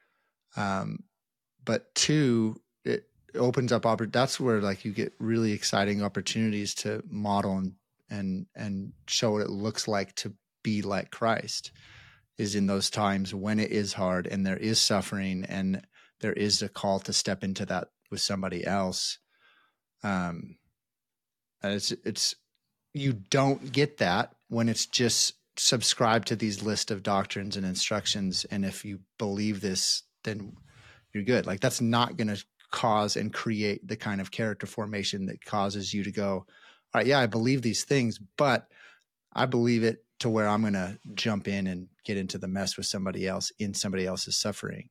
But two, it opens up that's where you get really exciting opportunities to model and show what it looks like to be like Christ, is in those times when it is hard and there is suffering and there is a call to step into that with somebody else. And it's you don't get that when it's just subscribe to these list of doctrines and instructions, and if you believe this, then you're good. That's not going to cause and create the kind of character formation that causes you to go, all right, yeah, I believe these things, but I believe it to where I'm going to jump in and get into the mess with somebody else in somebody else's suffering.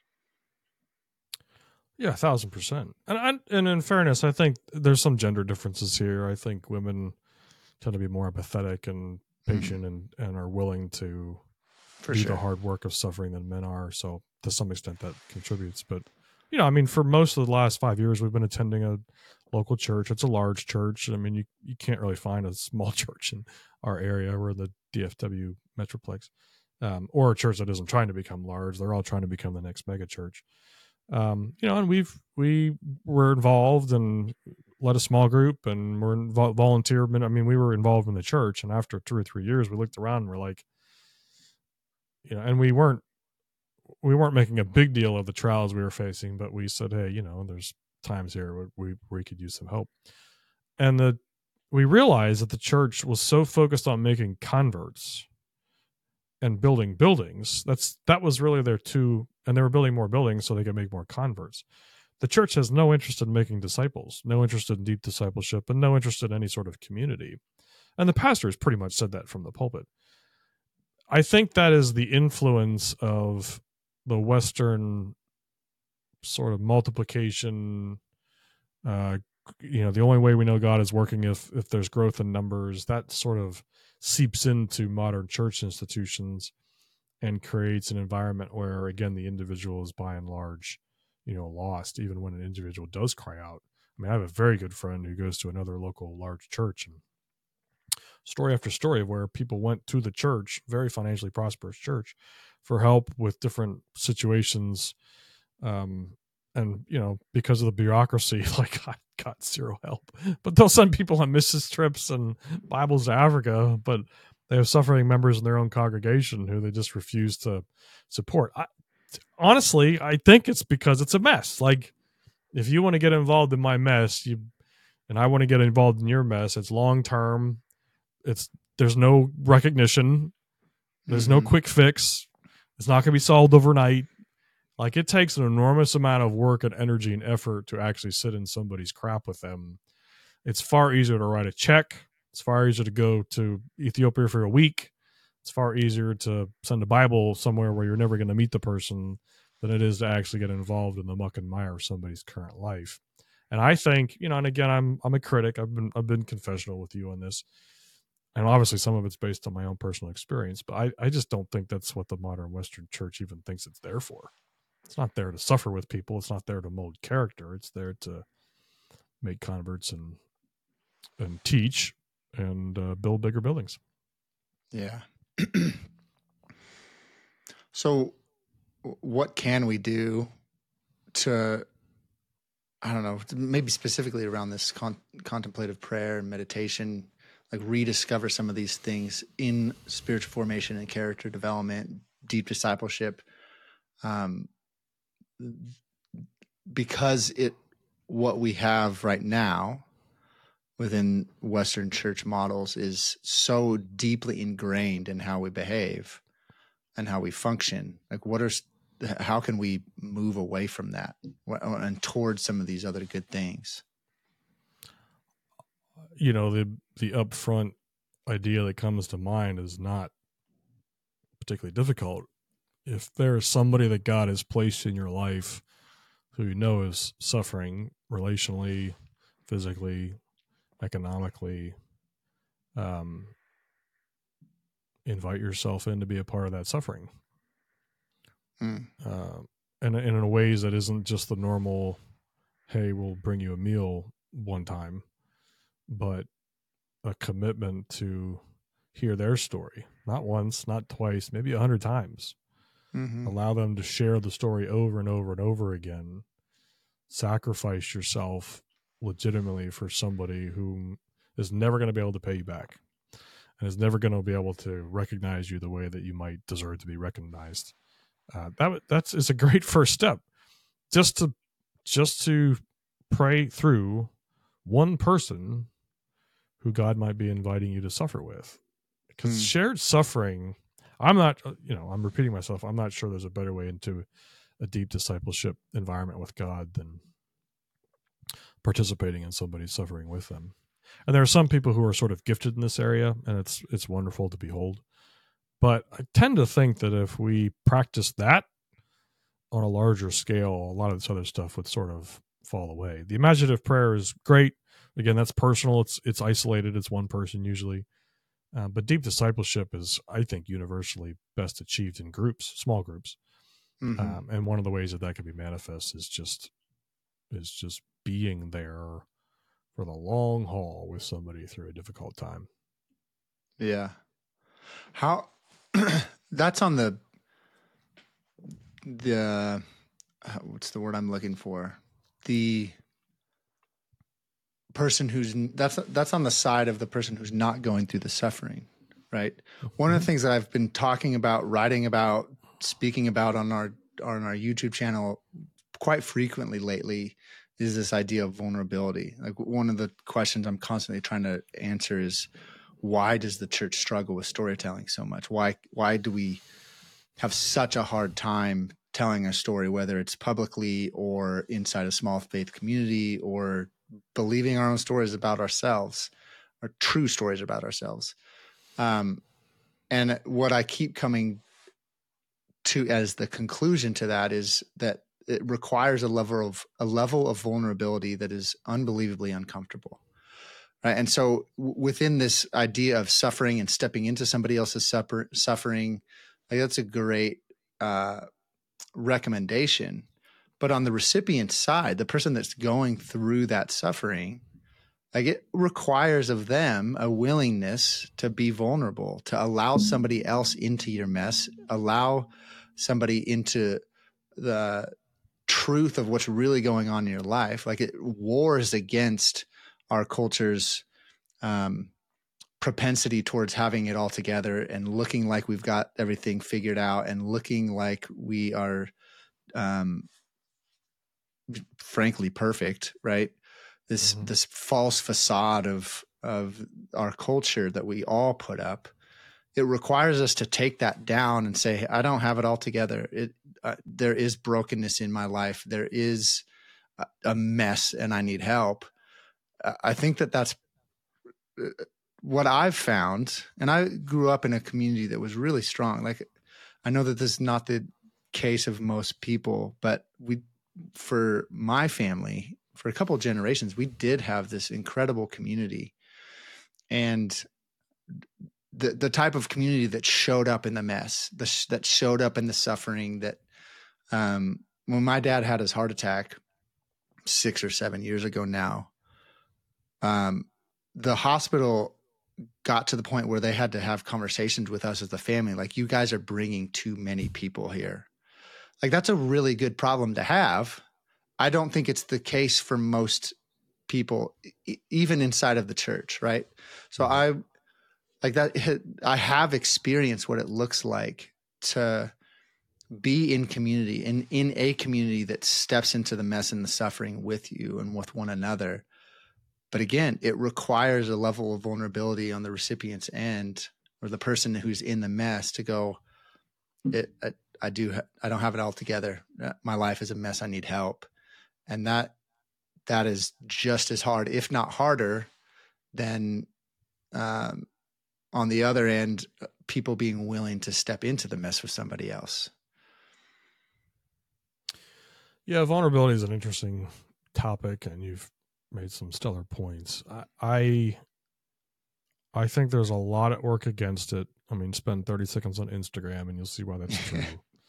Yeah, 1,000%. And in fairness, I think there's some gender differences here. I think women tend to be more empathetic and patient and are willing to do the hard work of suffering than men are. So to some extent that contributes. But, I mean, for most of the last 5 years, we've been attending a local church. It's a large church. I mean, you can't really find a small church in our area. We're the DFW Metroplex, or a church that isn't trying to become large. They're all trying to become the next mega church. And we were involved and led a small group and we're volunteer. I mean, we were involved in the church, and after 2 or 3 years, we looked around and we're like, and we weren't making a big deal of the trials we were facing, but we said, hey, there's times here where we could use some help. And we realized that the church was so focused on making converts and building buildings. That was really their and they were building more buildings so they could make more converts. The church has no interest in making disciples, no interest in deep discipleship, and no interest in any sort of community. And the pastor has pretty much said that from the pulpit. I think that is the influence of the Western sort of multiplication. The only way we know God is working if there's growth in numbers. That sort of seeps into modern church institutions and creates an environment where, again, the individual is by and large, lost, even when an individual does cry out. I mean, I have a very good friend who goes to another local large church, and story after story of where people went to the church, very financially prosperous church, for help with different situations. And, because of the bureaucracy, like, I got zero help. But they'll send people on missions trips and Bibles to Africa, but they have suffering members in their own congregation who they just refuse to support. Honestly, I think it's because it's a mess. Like, if you want to get involved in my mess, and I want to get involved in your mess, it's long term. There's no recognition. There's no quick fix. It's not going to be solved overnight. Like, it takes an enormous amount of work and energy and effort to actually sit in somebody's crap with them. It's far easier to write a check. It's far easier to go to Ethiopia for a week. It's far easier to send a Bible somewhere where you're never going to meet the person than it is to actually get involved in the muck and mire of somebody's current life. And I think, and again, I'm a critic. I've been confessional with you on this. And obviously some of it's based on my own personal experience, but I just don't think that's what the modern Western church even thinks it's there for. It's not there to suffer with people. It's not there to mold character. It's there to make converts and teach and build bigger buildings. Yeah. So what can we do to, I don't know, maybe specifically around this contemplative prayer and meditation, like rediscover some of these things in spiritual formation and character development, deep discipleship, because what we have right now within Western church models is so deeply ingrained in how we behave and how we function. Like, how can we move away from that and towards some of these other good things? The upfront idea that comes to mind is not particularly difficult. If there is somebody that God has placed in your life who you know is suffering relationally, physically, economically, invite yourself in to be a part of that suffering. And in ways that isn't just the normal, hey, we'll bring you a meal one time, but a commitment to hear their story, not once, not twice, maybe 100 times. Allow them to share the story over and over and over again. Sacrifice yourself legitimately for somebody who is never going to be able to pay you back and is never going to be able to recognize you the way that you might deserve to be recognized. It's a great first step. Just to pray through one person who God might be inviting you to suffer with. Because shared suffering, I'm repeating myself. I'm not sure there's a better way into a deep discipleship environment with God than participating in somebody's suffering with them. And there are some people who are sort of gifted in this area, and it's wonderful to behold. But I tend to think that if we practice that on a larger scale, a lot of this other stuff would sort of fall away. The imaginative prayer is great. Again, that's personal. It's isolated. It's one person usually. But deep discipleship is, I think, universally best achieved in groups, small groups. Mm-hmm. And one of the ways that can be manifest is just being there for the long haul with somebody through a difficult time. Yeah. How that's on the what's the word I'm looking for? The person who's that's on the side of the person who's not going through the suffering, right? Mm-hmm. One of the things that I've been talking about, writing about, speaking about on our YouTube channel quite frequently lately is this idea of vulnerability. Like, one of the questions I'm constantly trying to answer is, why does the church struggle with storytelling so much? Why do we have such a hard time telling a story, whether it's publicly or inside a small faith community, or believing our own stories about ourselves, or true stories about ourselves? And what I keep coming to as the conclusion to that is that it requires a level of vulnerability that is unbelievably uncomfortable. Right. And so within this idea of suffering and stepping into somebody else's suffering, like, that's a great recommendation. But on the recipient side, the person that's going through that suffering, like, it requires of them a willingness to be vulnerable, to allow somebody else into your mess, allow somebody into the truth of what's really going on in your life. Like, it wars against our culture's propensity towards having it all together and looking like we've got everything figured out and looking like we are, frankly, perfect, right? This false facade of our culture that we all put up. It requires us to take that down and say, I don't have it all together. There is brokenness in my life. There is a mess and I need help. I think that's what I've found. And I grew up in a community that was really strong. Like, I know that this is not the case of most people, but for my family, for a couple of generations, we did have this incredible community. And the type of community that showed up in the mess, that showed up in the suffering, that when my dad had his heart attack 6 or 7 years ago now, the hospital got to the point where they had to have conversations with us as the family. Like, you guys are bringing too many people here. Like, that's a really good problem to have. I don't think it's the case for most people, even inside of the church. Right. So I have experienced what it looks like to be in community, and in a community that steps into the mess and the suffering with you and with one another. But again, it requires a level of vulnerability on the recipient's end, or the person who's in the mess, to go, I don't have it all together. My life is a mess. I need help. And that is just as hard, if not harder, than on the other end, people being willing to step into the mess with somebody else. Yeah, vulnerability is an interesting topic, and you've made some stellar points. I think there's a lot at work against it. I mean, spend 30 seconds on Instagram and you'll see why that's true.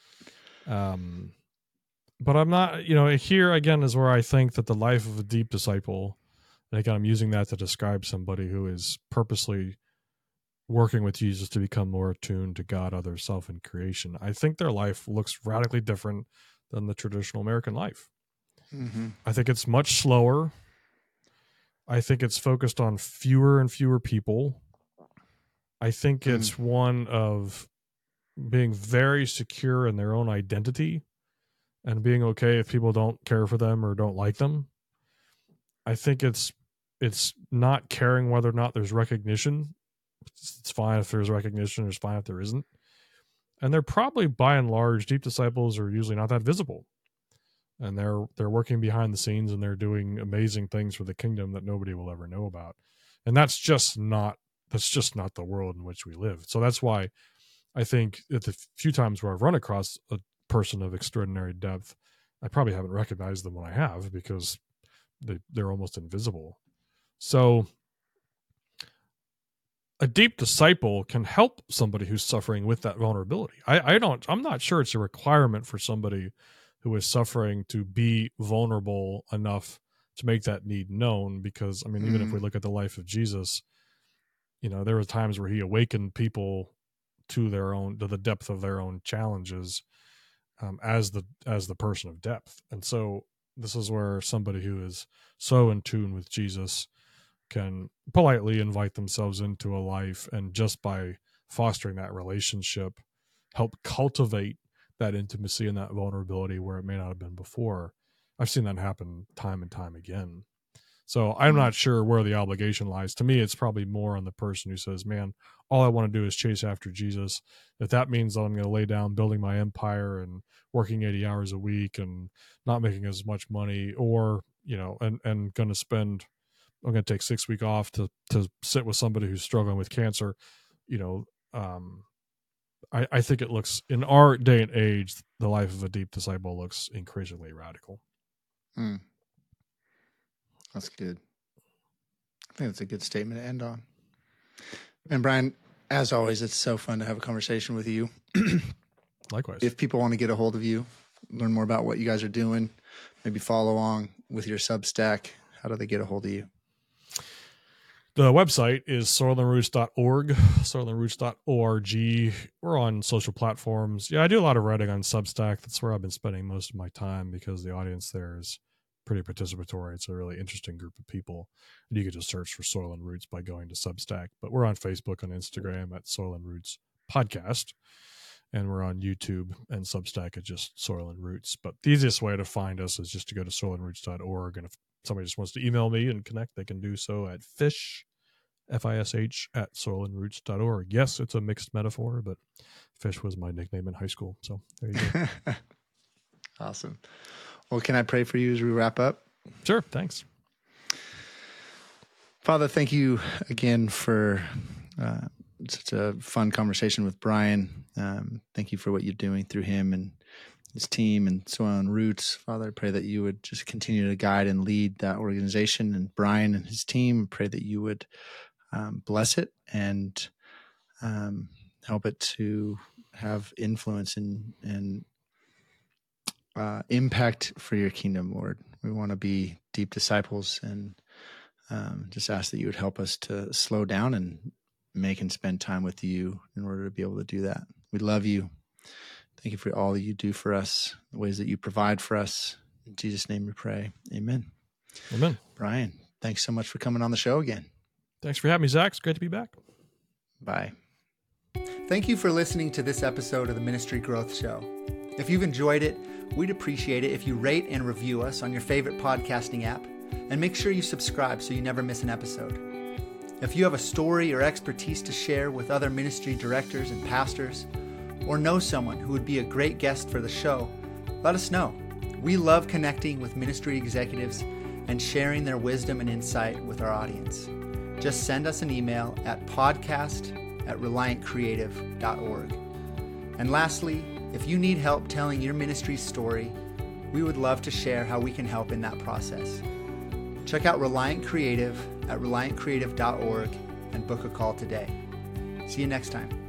But I'm not, here again is where I think that the life of a deep disciple, and again, I'm using that to describe somebody who is purposely working with Jesus to become more attuned to God, others, self, and creation. I think their life looks radically different than the traditional American life. Mm-hmm. I think it's much slower. I think it's focused on fewer and fewer people. I think it's one of being very secure in their own identity and being okay if people don't care for them or don't like them. I think it's not caring whether or not there's recognition. It's fine if there's recognition, it's fine if there isn't. And they're probably, by and large, deep disciples are usually not that visible. and they're working behind the scenes, and they're doing amazing things for the kingdom that nobody will ever know about. And that's just not the world in which we live. So that's why I think that the few times where I've run across a person of extraordinary depth, I probably haven't recognized them when I have, because they're almost invisible. So a deep disciple can help somebody who's suffering with that vulnerability. I'm not sure it's a requirement for somebody who is suffering to be vulnerable enough to make that need known, because I mean, even if we look at the life of Jesus, there were times where he awakened people to the depth of their own challenges, as the person of depth. And so this is where somebody who is so in tune with Jesus can politely invite themselves into a life, and just by fostering that relationship, help cultivate that intimacy and that vulnerability where it may not have been before. I've seen that happen time and time again. So I'm not sure where the obligation lies. To me, it's probably more on the person who says, man, all I want to do is chase after Jesus. If that means that I'm going to lay down building my empire and working 80 hours a week and not making as much money, or, and going to spend, I'm going to take 6 weeks off to sit with somebody who's struggling with cancer. I think it looks, in our day and age, the life of a deep disciple looks increasingly radical. That's good. I think that's a good statement to end on. And Brian, as always, it's so fun to have a conversation with you. Likewise. If people want to get a hold of you, learn more about what you guys are doing, maybe follow along with your Substack, how do they get a hold of you? The website is soilandroots.org, soilandroots.org. We're on social platforms. Yeah, I do a lot of writing on Substack. That's where I've been spending most of my time, because the audience there is pretty participatory. It's a really interesting group of people. And you can just search for Soil and Roots by going to Substack. But we're on Facebook and Instagram at Soil and Roots Podcast. And we're on YouTube and Substack at just Soil and Roots. But the easiest way to find us is just to go to soilandroots.org. And if somebody just wants to email me and connect, they can do so at fish, F-I-S-H, at soilandroots.org. Yes, it's a mixed metaphor, but Fish was my nickname in high school. So there you go. Awesome. Well, can I pray for you as we wrap up? Sure. Thanks. Father, thank you again for such a fun conversation with Brian. Thank you for what you're doing through him and his team and Soil and Roots. Father, I pray that you would just continue to guide and lead that organization and Brian and his team. Pray that you would bless it and help it to have influence and impact for your kingdom, Lord. We want to be deep disciples, and just ask that you would help us to slow down and make and spend time with you in order to be able to do that. We love you. Thank you for all that you do for us, the ways that you provide for us. In Jesus' name we pray. Amen. Amen. Brian, thanks so much for coming on the show again. Thanks for having me, Zach. It's great to be back. Bye. Thank you for listening to this episode of the Ministry Growth Show. If you've enjoyed it, we'd appreciate it if you rate and review us on your favorite podcasting app, and make sure you subscribe so you never miss an episode. If you have a story or expertise to share with other ministry directors and pastors, or know someone who would be a great guest for the show, let us know. We love connecting with ministry executives and sharing their wisdom and insight with our audience. Just send us an email at podcast@reliantcreative.org. And lastly, if you need help telling your ministry's story, we would love to share how we can help in that process. Check out Reliant Creative at reliantcreative.org and book a call today. See you next time.